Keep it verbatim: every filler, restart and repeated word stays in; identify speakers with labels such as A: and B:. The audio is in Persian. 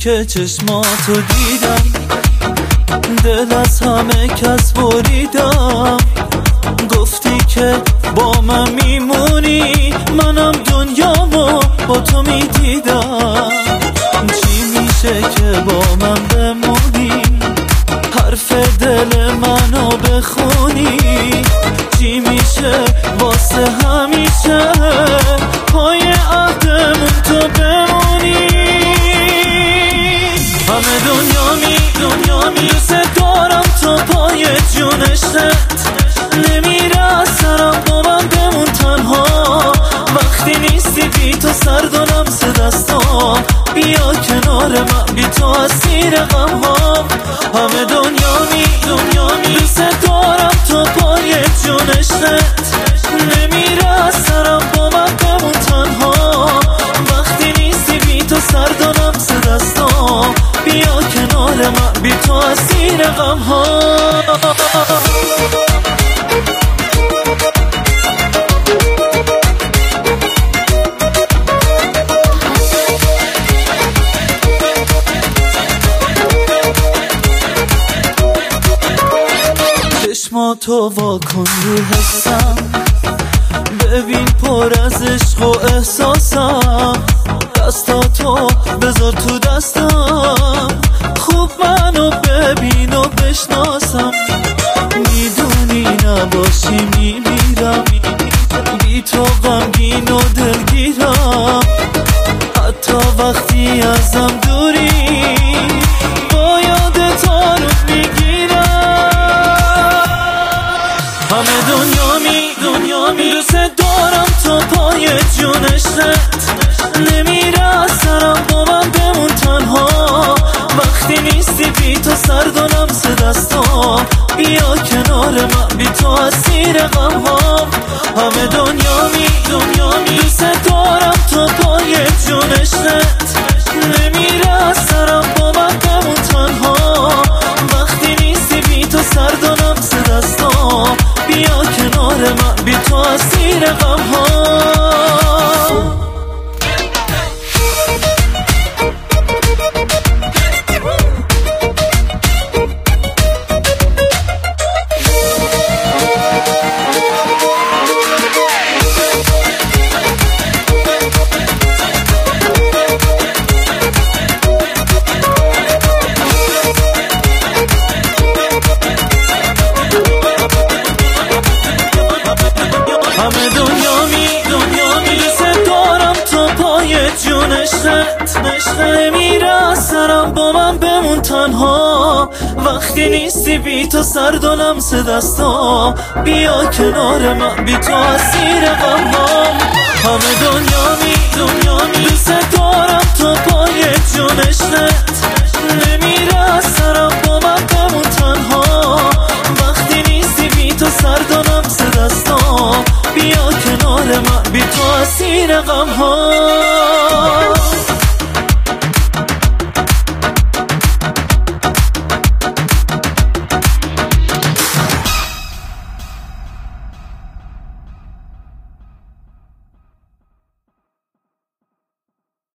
A: که چشماتو دیدم، دل از همه کس بریدم. گفتی که با من میمونی، منم دنیامو با تو میدیدم. چی میشه که با من بمونی، حرف دل منو بخونی؟ چی میشه واسه همیشه پای عهدمون تو بمونی؟ همه دنیا می دنیا می دوست دارم تو پای جونشت، نمیره از سرم با من بمون تنها. وقتی نیستی بی تو سرد و لمس دستام، بیا کنار من بی تو اسیر غم ها. همه دنیا می دنیا می دوست دارم تو پای جونشت، نمیره از سرم با من بمون تنها. وقتی نیستی بی تو سرد و لمس دستام، بیا کنار من بی تو اسیر غم ها. چشماتو واکن رو حسم، ببین پر از عشق و احساسم. دستاتو بذار تو دستم، خوب منو ببین و بشناسم. میدونی نباشی میمیرم، بی تو غمگین و دلگیرم. حتی وقتی ازم دوری، با یادت آروم میگیرم. همه دنیا می دنیا می دوست دارم تو پای جونشت، نمیره از سرم با من بمون تنها. وقتی نیستی بی تو سرد و لمس دستام، بیا کنار من بی تو اسیر غم ها. همه دنیا می دنیا می دوست دارم تو پای جونشت، نمیره از سرم با من بمون تنها. وقتی نیستی بی تو سرد و لمس دستام، بیا کنار من بی تو اسیر غم ها. همه دنیا می دنیا می دوست دارم تو پای جونشت، نمیره از سرم با من بمون تنها. وقتی نیستی بی تو سرد و لمس دستام، بیا کنار من بی تو اسیر غم ها. همه دنیا می دنیا می دوست دارم تو پای جونشت، نمیره از سرم با من بمون تنها. وقتی نیستی بی تو سرد و لمس دستام، بیا کنار من بی تو اسیر غم ها.